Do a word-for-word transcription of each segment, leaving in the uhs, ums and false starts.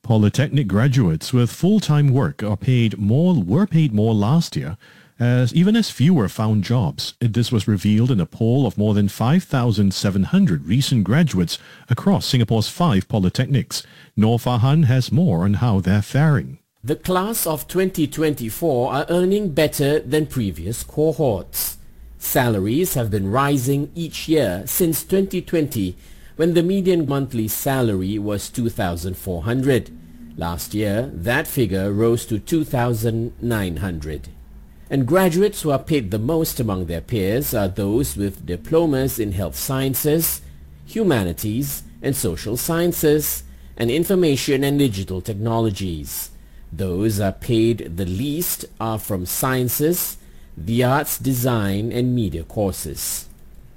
Polytechnic graduates with full-time work are paid more were paid more last year, as even as fewer found jobs. This was revealed in a poll of more than five thousand seven hundred recent graduates across Singapore's five polytechnics. Noor Farhan has more on how they're faring. The class of twenty twenty-four are earning better than previous cohorts. Salaries have been rising each year since twenty twenty, when the median monthly salary was two thousand four hundred. Last year, that figure rose to two thousand nine hundred. And graduates who are paid the most among their peers are those with diplomas in health sciences, humanities and social sciences, and information and digital technologies. Those are paid the least are from sciences, the arts, design and media courses.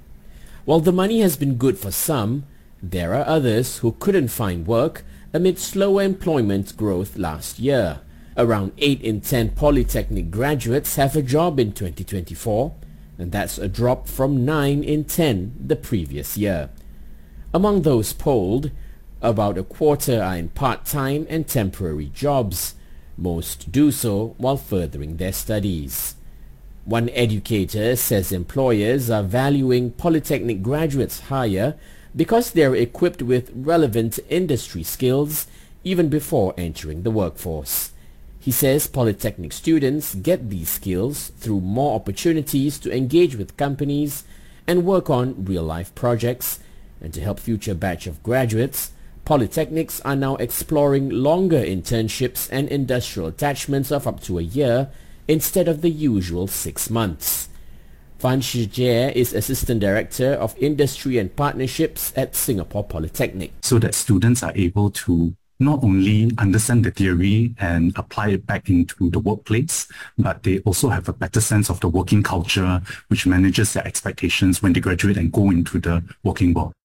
While the money has been good for some, there are others who couldn't find work amid slower employment growth last year. Around eight in ten polytechnic graduates have a job in twenty twenty-four, and that's a drop from nine in ten the previous year. Among those polled, about a quarter are in part-time and temporary jobs. Most do so while furthering their studies. One educator says employers are valuing polytechnic graduates higher because they are equipped with relevant industry skills even before entering the workforce. He says polytechnic students get these skills through more opportunities to engage with companies and work on real-life projects, and to help future batch of graduates, polytechnics are now exploring longer internships and industrial attachments of up to a year instead of the usual six months. Fan Shijie is Assistant Director of Industry and Partnerships at Singapore Polytechnic. So that students are able to not only understand the theory and apply it back into the workplace, but they also have a better sense of the working culture, which manages their expectations when they graduate and go into the working world.